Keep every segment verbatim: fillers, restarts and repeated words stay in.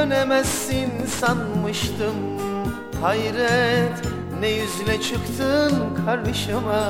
dönemezsin sanmıştım. Hayret, ne yüzle çıktın karşıma.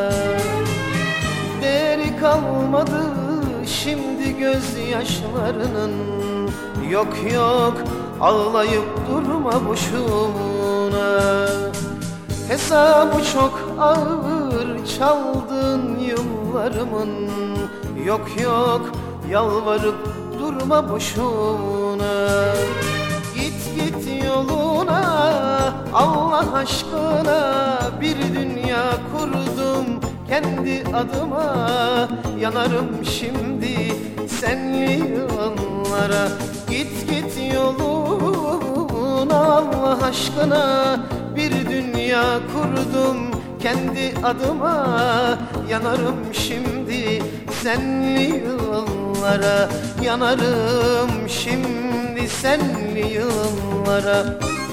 Değeri kalmadı şimdi gözyaşlarının. Yok yok, ağlayıp durma boşuna. Hesabı çok ağır çaldın yıllarımın. Yok yok, yalvarıp durma boşuna. Git git yoluna, Allah aşkına. Bir dünya kurdum kendi adıma. Yanarım şimdi senli yıllara. Git git yoluna, Allah aşkına. Bir dünya kurdum kendi adıma. Yanarım şimdi senli yıllara. Yanarım şimdi senli yıllara.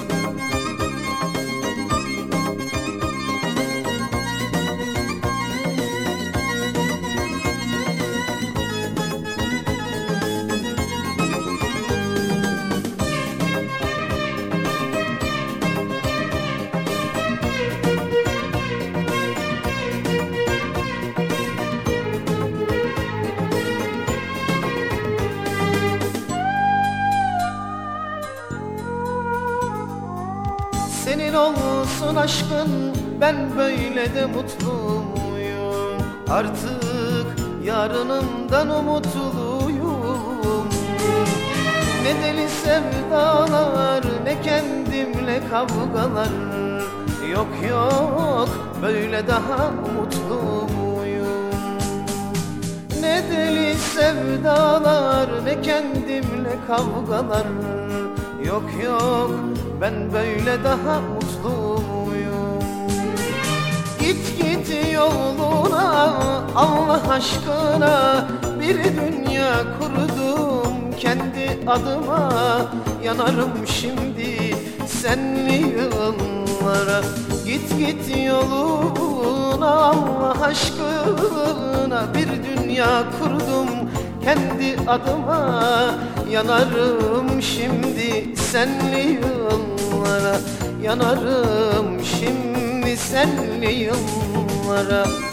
Senin olsun aşkın, ben böyle de mutlu muyum? Artık yarınımdan umutluyum. Ne deli sevdalar, ne kendimle kavgalar. Yok yok, böyle daha mutlu muyum? Ne deli sevdalar, ne kendimle kavgalar. Yok yok, ben böyle daha mutlu muyum? Git git yoluna, Allah aşkına. Bir dünya kurdum kendi adıma. Yanarım şimdi senli yıllara. Git git yoluna, Allah aşkına. Bir dünya kurdum kendi adıma. Yanarım şimdi senli yıllara. Yanarım şimdi senli yıllara.